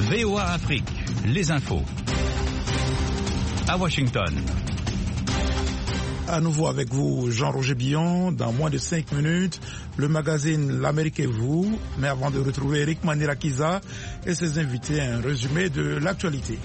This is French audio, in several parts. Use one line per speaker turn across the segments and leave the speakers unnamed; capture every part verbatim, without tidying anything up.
V O A Afrique, les infos. À Washington.
À nouveau avec vous, Jean-Roger Billon, dans moins de cinq minutes, le magazine L'Amérique et vous. Mais avant de retrouver Eric Manirakiza et ses invités, un résumé de l'actualité.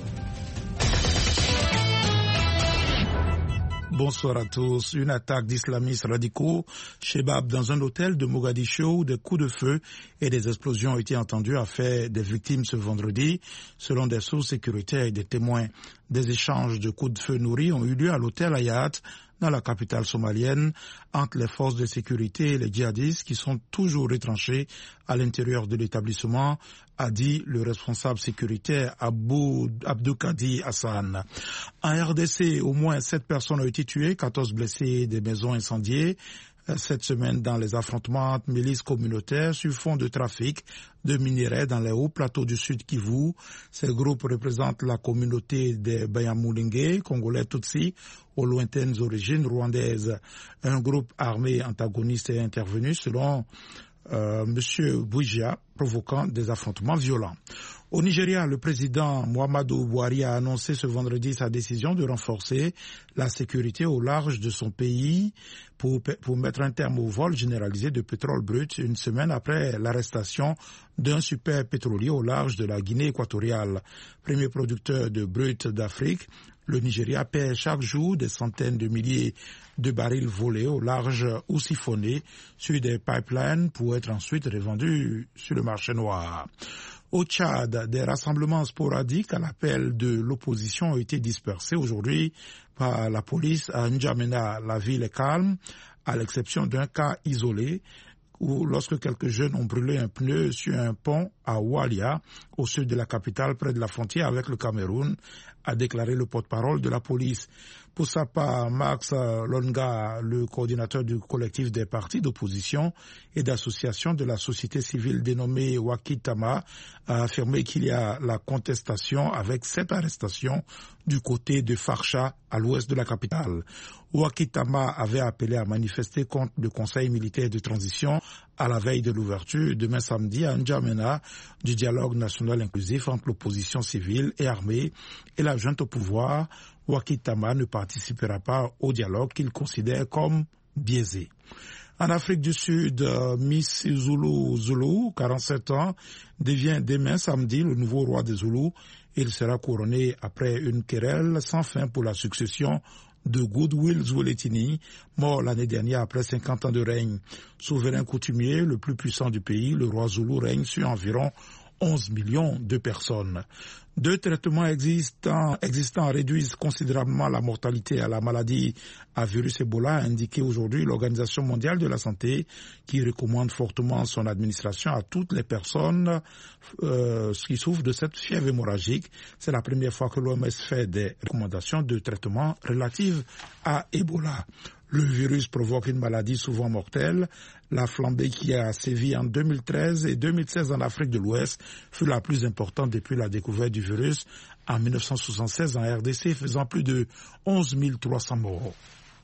Bonsoir à tous. Une attaque d'islamistes radicaux chez Bab dans un hôtel de Mogadiscio où des coups de feu et des explosions ont été entendus a fait des victimes ce vendredi. Selon des sources sécuritaires et des témoins, des échanges de coups de feu nourris ont eu lieu à l'hôtel Hayat dans la capitale somalienne entre les forces de sécurité et les djihadistes qui sont toujours retranchés à l'intérieur de l'établissement, a dit le responsable sécuritaire Abou Abdoukadi Hassan. En R D C, au moins sept personnes ont été tuées, quatorze blessés, des maisons incendiées. Cette semaine, dans les affrontements entre milices communautaires sur fond de trafic de minerais dans les hauts plateaux du Sud Kivu. Ces groupes représentent la communauté des Banyamulenge, congolais Tutsi, aux lointaines origines rwandaises. Un groupe armé antagoniste est intervenu selon euh, M. Bouija, provoquant des affrontements violents. Au Nigeria, le président Muhammadu Buhari a annoncé ce vendredi sa décision de renforcer la sécurité au large de son pays pour, pour mettre un terme au vol généralisé de pétrole brut une semaine après l'arrestation d'un super pétrolier au large de la Guinée équatoriale. Premier producteur de brut d'Afrique, le Nigeria perd chaque jour des centaines de milliers de barils volés au large ou siphonnés sur des pipelines pour être ensuite revendus sur le marché noir. Au Tchad, des rassemblements sporadiques à l'appel de l'opposition ont été dispersés aujourd'hui par la police à N'Djamena. La ville est calme, à l'exception d'un cas isolé où lorsque quelques jeunes ont brûlé un pneu sur un pont à Oualia, au sud de la capitale, près de la frontière avec le Cameroun, a déclaré le porte-parole de la police. Pour sa part, Max Longa, le coordinateur du collectif des partis d'opposition et d'associations de la société civile dénommé Wakitama, a affirmé qu'il y a la contestation avec cette arrestation du côté de Farsha, à l'ouest de la capitale. Wakitama avait appelé à manifester contre le Conseil militaire de transition à la veille de l'ouverture demain samedi à N'Djamena du dialogue national inclusif entre l'opposition civile et armée et la junte au pouvoir. Wakitama ne participera pas au dialogue qu'il considère comme biaisé. En Afrique du Sud, Miss Zulu Zulu, quarante-sept ans, devient demain samedi le nouveau roi des Zoulous. Il sera couronné après une querelle sans fin pour la succession de Goodwill Zwelithini, mort l'année dernière après cinquante ans de règne. Souverain coutumier, le plus puissant du pays, le roi Zoulou règne sur environ onze millions de personnes. Deux traitements existants, existants réduisent considérablement la mortalité à la maladie à virus Ebola, a indiqué aujourd'hui l'Organisation mondiale de la santé, qui recommande fortement son administration à toutes les personnes euh, qui souffrent de cette fièvre hémorragique. C'est la première fois que l'O M S fait des recommandations de traitement relatives à Ebola. Le virus provoque une maladie souvent mortelle. La flambée qui a sévi en deux mille treize et deux mille seize en Afrique de l'Ouest fut la plus importante depuis la découverte du virus en mille neuf cent soixante-seize en R D C, faisant plus de onze mille trois cents morts.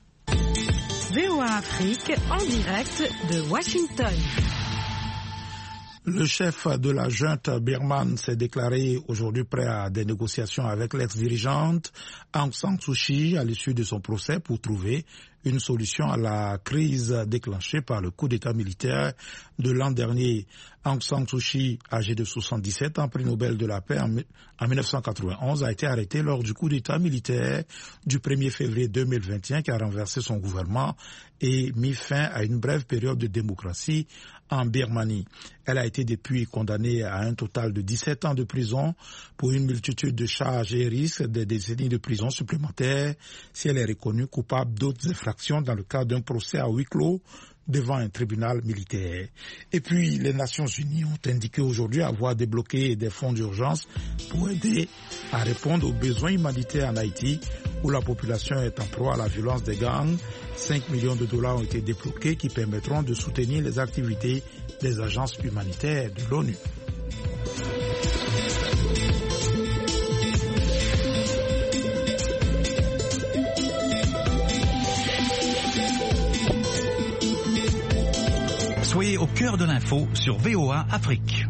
V O A Afrique en direct de Washington.
Le chef de la junte birmane s'est déclaré aujourd'hui prêt à des négociations avec l'ex-dirigeante Aung San Suu Kyi à l'issue de son procès pour trouver une solution à la crise déclenchée par le coup d'État militaire de l'an dernier. Aung San Suu Kyi, âgée de soixante-dix-sept ans, prix Nobel de la paix en mille neuf cent quatre-vingt-onze, a été arrêtée lors du coup d'État militaire du premier février deux mille vingt et un qui a renversé son gouvernement et mis fin à une brève période de démocratie en Birmanie. Elle a été depuis condamnée à un total de dix-sept ans de prison pour une multitude de charges et risques des décennies de prison supplémentaires si elle est reconnue coupable d'autres infractions dans le cadre d'un procès à huis clos devant un tribunal militaire. Et puis, les Nations Unies ont indiqué aujourd'hui avoir débloqué des fonds d'urgence pour aider à répondre aux besoins humanitaires en Haïti, où la population est en proie à la violence des gangs. cinq millions de dollars ont été débloqués qui permettront de soutenir les activités des agences humanitaires de l'ONU.
Soyez au cœur de l'info sur V O A Afrique.